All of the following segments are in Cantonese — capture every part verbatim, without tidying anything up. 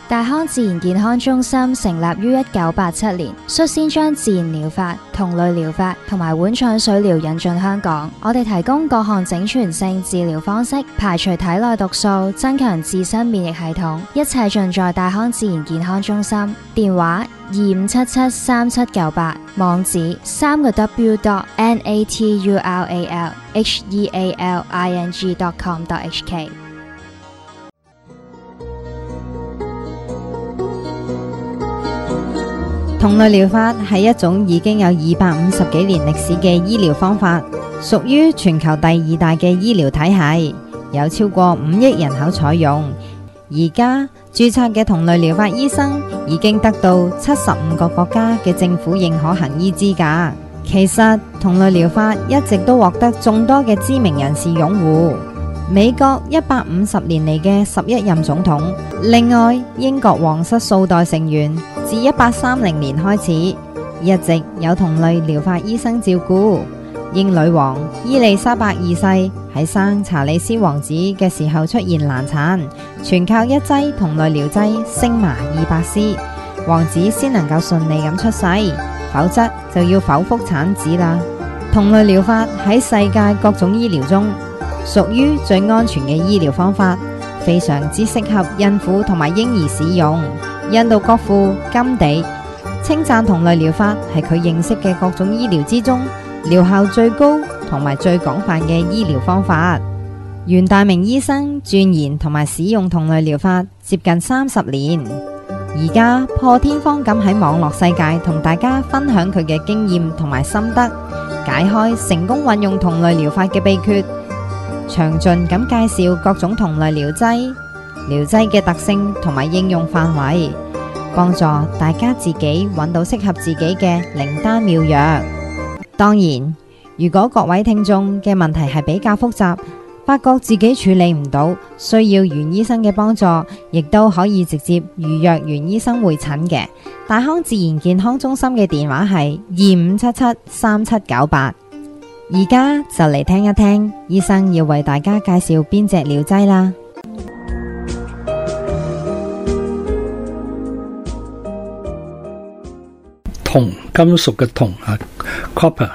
大康自然健康中心成立於一九八七年，率先將自然療法、同類療法同埋碗腸水療引進香港。我哋提供各項整全性治療方式，排除體內毒素，增強自身免疫系統，一切盡在大康自然健康中心。電話二五七七三七九八，網址三個 W dot N A T U R A L H E A L I N G dot com dot H K。 同類療法係一種已經有二百五十幾年歷史嘅醫療方法，屬於全球第二大嘅醫療體系，有超過五億人口採用。而家註冊嘅同類療法醫生已經得到七十五個國家嘅政府認可行醫資格。其實同類療法一直都獲得眾多嘅知名人士擁護。美國一百五十年嚟嘅十一任總統，另外英國皇室數代成員自一八三零年開始，一直有同類療法醫生照顧。英女王伊麗莎白二世喺生查理斯王子嘅時候出現難產，全靠一劑同類療劑星麻二百絲，王子先能夠順利咁出世，否則就要剖腹產子啦。同類療法喺世界各種醫療中屬於最安全嘅醫療方法，非常之適合孕婦同埋嬰兒使用。印度國父甘地稱讚同類療法係佢認識嘅各種醫療之中療效最高同埋最廣泛嘅醫療方法。袁大明醫生鑽研同埋使用同類療法接近三十年，而家破天荒咁喺網絡世界同大家分享佢嘅經驗同埋心得，解開成功運用同類療法嘅秘訣，詳盡咁介紹各種同類療劑、療劑嘅特性同埋應用範圍，幫助大家自己揾到適合自己嘅靈丹妙藥。當然，如果各位聽眾嘅問題係比較複雜，發覺自己處理唔到，需要袁醫生嘅幫助，亦都可以直接預約袁醫生會診嘅。大康自然健康中心嘅電話係二五七七三七九八。而家就嚟聽一聽醫生要為大家介紹邊隻療劑啦。 銅，金屬嘅銅啊 ，copper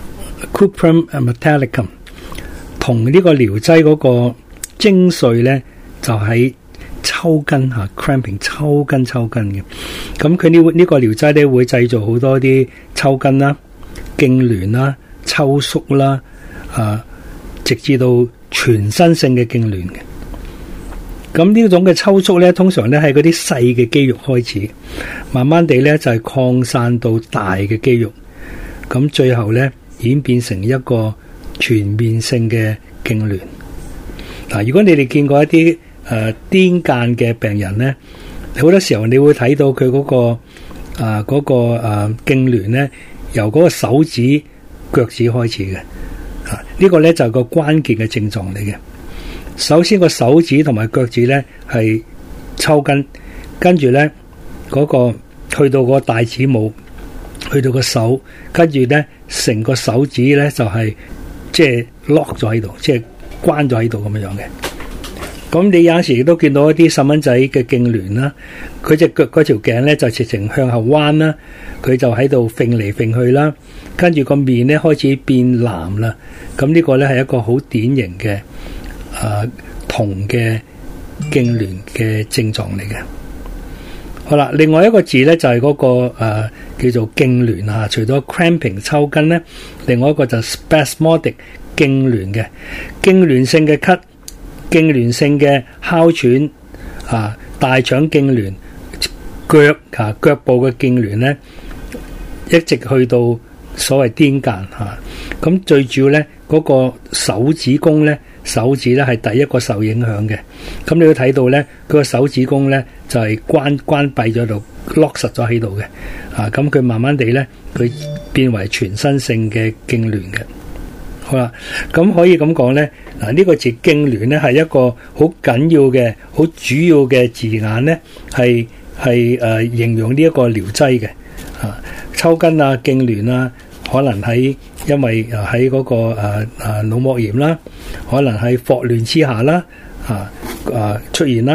cuprum metallicum。銅呢個療劑嗰個精髓呢，就喺抽筋吓 ，cramping 抽筋抽筋嘅。咁佢呢呢個療劑呢，會製造好多啲抽筋啦、痙攣啦、抽縮啦，啊，直至到全身性嘅痙攣嘅。咁呢種嘅抽縮咧，通常咧係嗰啲細嘅肌肉開始，慢慢地咧就係擴散到大嘅肌肉，咁最後咧演變成一個全面性嘅痙攣。嗱，如果你哋見過一啲誒癲癇嘅病人咧，好多時候你會睇到佢嗰個啊嗰個誒痙攣咧，由嗰個手指腳趾開始嘅，啊呢個咧就係個關鍵嘅症狀嚟嘅。首先個手指同埋腳趾咧係抽筋，跟住咧嗰個去到個大指拇，去到個手，跟住咧成個手指咧就係即係 lock 咗喺度，即係關咗喺度咁樣樣嘅。咁你有陣時亦都見到一啲細蚊仔嘅痙攣啦，佢隻腳嗰條頸咧就直情向後彎啦，佢就喺度揈嚟揈去啦，跟住個面咧開始變藍啦。咁呢個咧係一個好典型嘅誒銅嘅痙攣嘅症狀嚟嘅。好啦，另外一個字咧就係嗰、那個誒、呃、叫做痙攣啊，除咗 cramping 抽筋咧，另外一個就 spasmodic 痙攣嘅痙攣性嘅咳。痙攣性嘅哮喘啊，大腸痙攣，腳啊腳部嘅痙攣咧，一直去到所謂癲癇吓。咁、啊、最主要咧，嗰、那個手指公咧，手指咧係第一個受影響嘅。咁你要睇到咧，佢個手指公咧就係、是、關關閉咗度，lock實咗喺度嘅。啊，咁佢慢慢地咧，佢變為全身性嘅痙攣嘅。好啦，咁可以咁講咧，嗱、這、呢個字痙攣咧係一個好緊要嘅、好主要嘅字眼咧，係係誒形容呢一個療劑嘅啊，抽筋啊、痙攣啊，可能喺因為誒喺嗰個誒誒腦膜炎啦，可能喺霍亂之下啦，啊啊出現啦，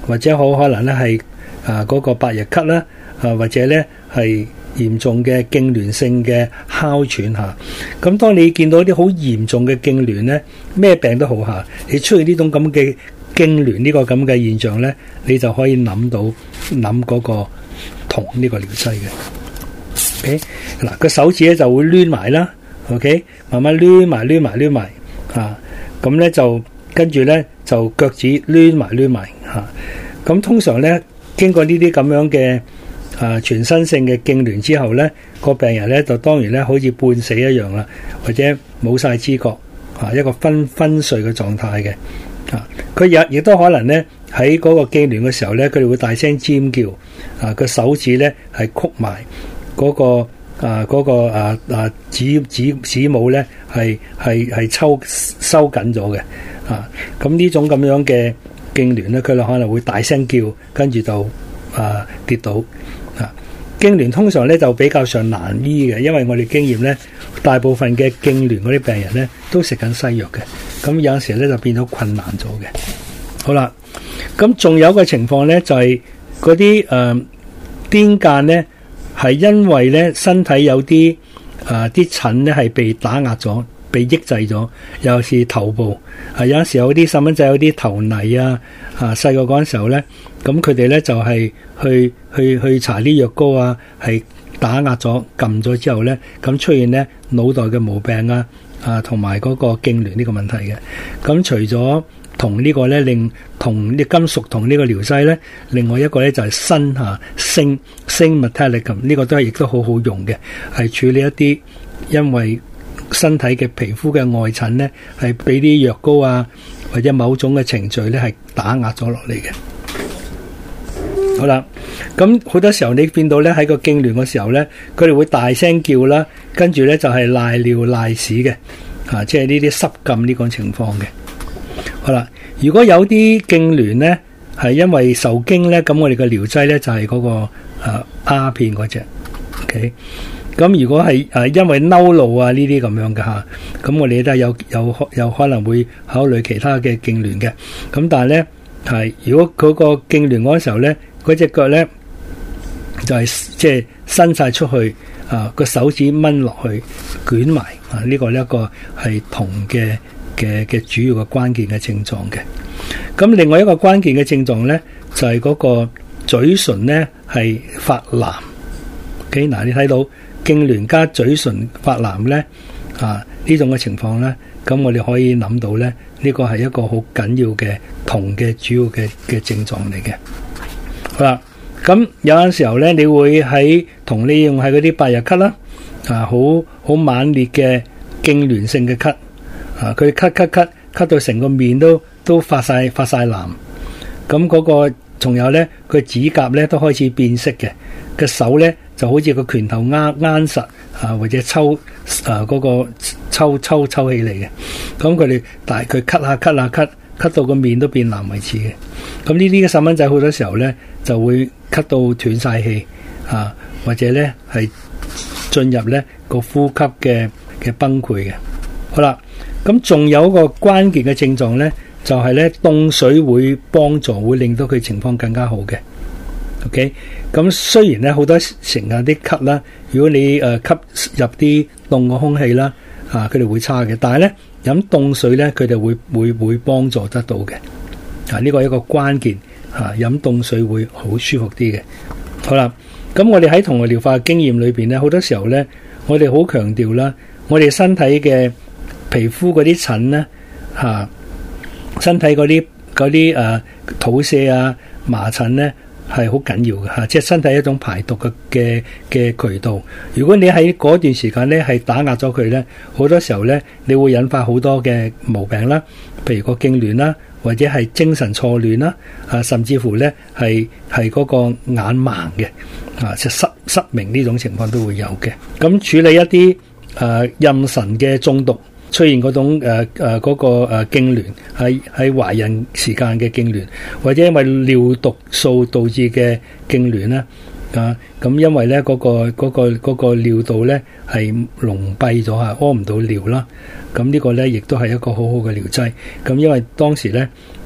或者好可能咧係啊嗰個百日咳啦，啊或者咧係嚴重嘅痙攣性嘅哮喘嚇。咁當你見到啲好嚴重嘅痙攣咧，咩病都好嚇，你出現呢種咁嘅痙攣呢個咁嘅現象咧，你就可以諗到諗嗰個銅呢個療劑嘅。OK 嗱，個手指咧就會攣埋啦。OK， 慢慢攣埋攣埋攣埋啊，咁咧就跟住咧就腳趾攣埋攣埋嚇。咁通常咧經過呢啲咁樣嘅啊全身性嘅痙攣之後咧，個病人咧就當然咧好似半死一樣啦，或者冇晒知覺啊，一個昏昏睡嘅狀態嘅啊。佢亦亦都可能咧喺嗰個痙攣嘅時候咧，佢哋會大聲尖叫啊，個手指咧係曲埋嗰個。啊！嗰、那個啊啊指指指母咧係係係抽收緊咗嘅啊！咁呢種咁樣嘅痙攣咧，佢哋可能會大聲叫，跟住就啊跌倒啊！痙攣通常咧就比較上難醫嘅，因為我哋經驗咧，大部分嘅痙攣嗰啲病人咧都食緊西藥嘅，咁有陣時咧就變到困難咗嘅。好啦，咁仲有一個情況咧，就係嗰啲誒癲癇咧。係因為咧身體有啲啊啲疹咧係被打壓咗，被抑制咗，尤其是頭部啊，有陣時有啲細蚊仔有啲頭泥啊，啊細個嗰陣時候咧，咁佢哋咧就係、是、去去去搽啲藥膏啊，係打壓咗、撳咗之後咧，咁出現咧腦袋嘅毛病啊，啊同埋嗰個痙攣呢個問題嘅。咁除咗銅呢個咧，令銅啲金屬銅呢個療劑咧，另外一個咧就係鋅嚇鋅鋅 metallicum 呢個都係亦都好好用嘅，係處理一啲因為身體嘅皮膚嘅外疹咧，係俾啲藥膏啊或者某種嘅程序咧係打壓咗落嚟嘅。好啦，咁好多時候你見到咧喺個痙攣嘅時候咧，佢哋會大聲叫啦，跟住咧就係賴尿賴屎嘅，啊即係呢啲濕禁呢個情況嘅。好啦，如果有啲痙攣咧，係因為受驚咧，咁我哋嘅療劑咧就係嗰、那個誒鴉片嗰隻 ，OK。咁如果係誒因為嬲怒啊呢啲咁樣嘅吓，咁我哋都係有有有可能會考慮其他嘅痙攣嘅。咁但係咧係如果嗰個痙攣嗰時候咧，嗰隻腳咧就係即係伸晒出去啊，個手指掹落去捲埋啊，呢、這個呢一個係銅嘅。嘅嘅主要嘅關鍵嘅症狀嘅，咁另外一個關鍵嘅症狀咧就係、是、嗰個嘴唇咧係發藍。OK， 嗱你睇到痙攣加嘴唇發藍咧啊呢種嘅情況咧，咁我哋可以諗到咧呢、這個係一個好緊要嘅銅嘅主要嘅嘅症狀嚟嘅。好啦，咁有陣時候咧你會喺銅利用喺嗰啲百日咳啦，啊好好猛烈嘅痙攣性嘅咳。啊！佢咳咳咳咳到成個面都都發晒發晒藍，咁嗰個仲有咧，佢指甲咧都開始變色嘅，個手咧就好似個拳頭握握實啊，或者抽啊嗰個抽抽抽起嚟嘅。咁佢哋但係佢咳下咳下咳咳到個面都變藍為止嘅。咁呢啲嘅細蚊仔好多時候咧就會咳到斷晒氣啊，或者咧係進入咧個呼吸嘅嘅崩潰嘅。好啦。咁仲有一個關鍵嘅症狀咧，就係咧凍水會幫助，會令到佢情況更加好嘅。OK，咁雖然咧好多成日啲咳啦，如果你誒、呃、吸入啲凍嘅空氣啦，啊佢哋會差嘅，但係咧飲凍水咧，佢哋會會會幫助得到嘅。啊，呢、這個係一個關鍵嚇，飲、啊、凍水會好舒服啲嘅。好啦，咁我哋喺銅療法嘅經驗裏邊咧，好多時候咧，我哋好強調啦，我哋身體嘅皮膚嗰啲疹咧，嚇、啊，身體嗰啲嗰啲誒肚瀉啊、麻疹咧係好緊要嘅嚇、啊，即係身體一種排毒嘅嘅嘅渠道。如果你喺嗰段時間咧係打壓咗佢咧，好多時候咧你會引發好多嘅毛病啦，譬如個痙攣啦，或者係精神錯亂啦，啊，甚至乎咧係係嗰個眼盲嘅，啊，即係失失明呢種情況都會有嘅。咁處理一啲誒妊娠嘅中毒。出現嗰種誒誒嗰個誒痙攣，喺喺懷孕時間嘅痙攣，或者因為尿毒素導致嘅痙攣咧，啊咁因為咧嗰個嗰個嗰個尿道咧係籠閉咗啊，屙唔到尿啦，咁呢個咧亦都係一個好好嘅療劑。咁因為當時咧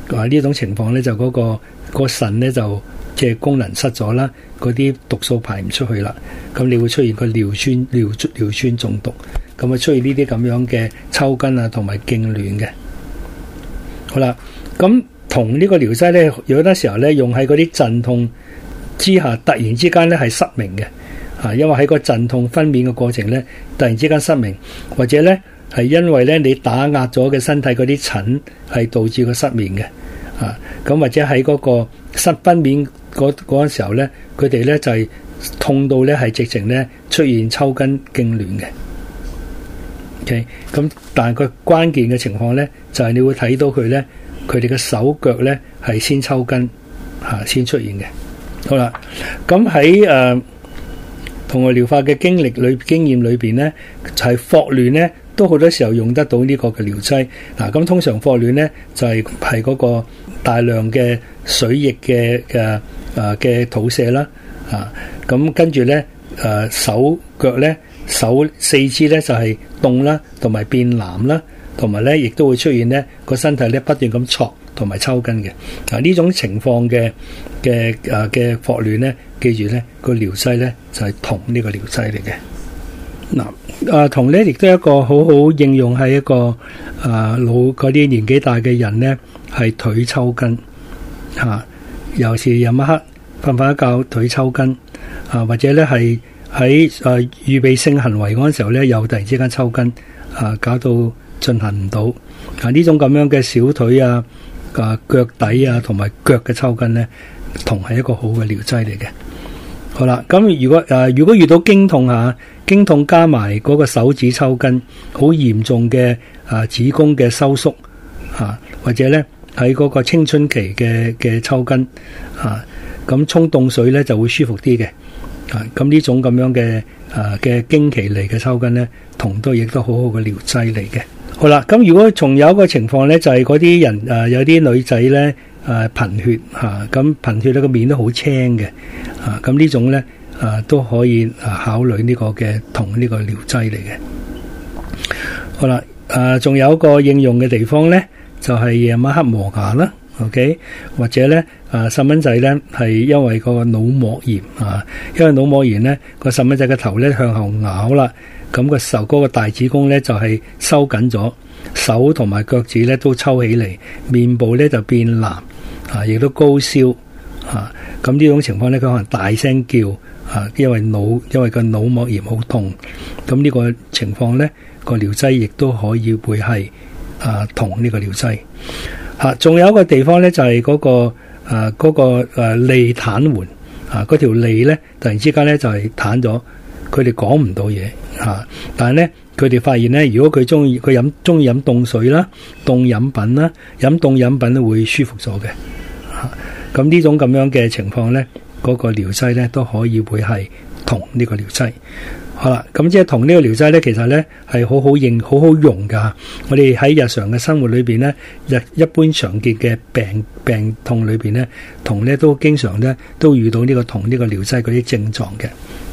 啊呢種情況咧就嗰、那個、那個腎咧就即係功能失咗啦，嗰啲毒素排唔出去啦，咁你會出現個尿酸尿尿酸中毒，咁啊出現呢啲咁樣嘅抽筋啊同埋痙攣嘅。好啦，咁銅呢個療劑咧，有好多時候咧用喺嗰啲陣痛之下，突然之間咧係失明嘅，啊，因為喺個陣痛分娩嘅過程咧，突然之間失明，或者咧係因為咧你打壓咗嘅身體嗰啲疹係導致個失眠嘅，啊，咁或者喺嗰個失分娩嗰嗰陣時候咧，佢哋咧就係痛到咧係直情咧出現抽筋痙攣嘅。OK， 咁但係個關鍵嘅情況咧，就係、是、你會睇到佢咧，佢哋嘅手腳咧係先抽筋嚇、啊、先出現嘅。好啦，咁喺誒同我療法嘅經歷裏經驗裏邊咧，就係、是、霍亂咧都好多時候用得到呢個嘅療劑。嗱、啊，咁通常霍亂咧就係係嗰個大量嘅水液嘅嘅誒嘅吐瀉啦，啊，咁跟住咧誒手腳咧。手四肢咧就係凍啦，同埋變藍啦，同埋咧亦都會出現咧個身體咧不斷咁挫同埋抽筋嘅。啊呢種情況嘅嘅誒嘅霍亂咧，記住咧個療劑咧就係銅呢個療劑嚟嘅。嗱啊銅咧亦都係一個好好應用喺一個啊老嗰啲年紀大嘅人咧係腿抽筋嚇，尤其是夜晚黑瞓瞓一覺腿抽筋啊，或者咧係。喺誒、呃、預備性行為嗰陣時候咧，又突然之間抽筋，啊搞到進行唔到，啊呢種咁樣嘅小腿啊、啊腳底啊同埋腳嘅抽筋咧，銅係一個好嘅療劑嚟嘅。好啦，咁如果誒、呃、如果遇到經痛嚇，經痛加埋嗰個手指抽筋，好嚴重嘅啊子宮嘅收縮啊，或者咧喺嗰個青春期嘅嘅抽筋啊，咁沖凍水咧就會舒服啲嘅。啊，咁呢種咁樣嘅啊嘅經期嚟嘅抽筋咧，銅都亦都好好嘅療劑嚟嘅。好啦，咁如果仲有一個情況咧，就係嗰啲人誒、啊、有啲女仔咧誒貧血嚇，咁、啊、貧血咧個面都好青嘅，啊咁呢種咧啊都可以啊考慮呢個嘅銅呢個療劑嚟嘅。好啦，誒仲有一個應用嘅地方咧，就係、是、夜晚黑磨牙啦。OK， 或者咧，啊細蚊仔咧係因為個腦膜炎啊，因為腦膜炎咧個細蚊仔嘅頭咧向後咬啦，咁個時候嗰個大子宮咧就係收緊咗，手同埋腳趾咧都抽起嚟，面部咧就變藍，啊亦都高燒，啊咁呢種情況咧佢可能大聲叫，啊因為腦因為個腦膜炎好痛，咁呢個情況咧個療劑亦都可以會係啊銅呢個療劑。嚇，仲有一個地方咧，就係、是、嗰、那個誒嗰、呃那個誒脷癱瘓啊，嗰條脷咧突然之間咧就係癱咗，佢哋講唔到嘢嚇。但係咧，佢哋發現咧，如果佢中意佢飲中意飲凍水啦、凍飲品啦，飲凍飲品咧會舒服咗嘅嚇。咁、啊、呢種咁樣嘅情況咧，嗰、那個療劑咧都可以會係銅呢個療劑。好啦，咁即係銅呢個療劑咧，其實咧係好好用、好好用噶。我哋喺日常嘅生活裏邊咧，日一般常見嘅病病痛裏邊咧，銅咧都經常咧都遇到呢個銅呢個療劑嗰啲症狀嘅。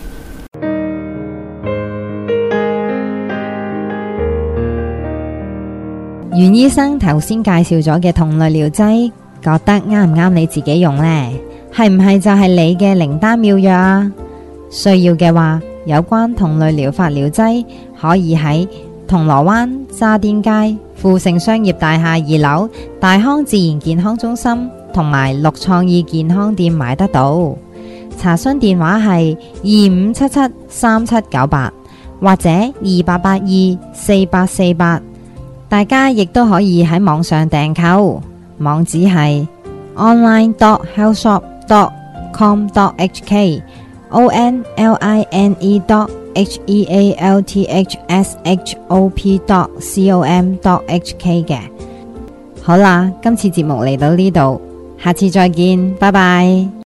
袁醫生頭先介紹咗嘅銅類療劑，覺得啱唔啱你自己用呢？係唔係就係你嘅靈丹妙藥啊？需要嘅話，有關銅類療法療劑可以喺銅鑼灣渣甸街富盛商業大廈二樓大康自然健康中心同埋綠創意健康店買得到。查詢電話係二五七七三七九八或者二八八二四八四八。大家亦都可以喺網上訂購，網址係 online dot healthshop dot com dot h k o n l i n e dot h e a l t h s h o p dot com dot h k 嘅。好啦，今次節目嚟到呢度，下次再見，拜拜。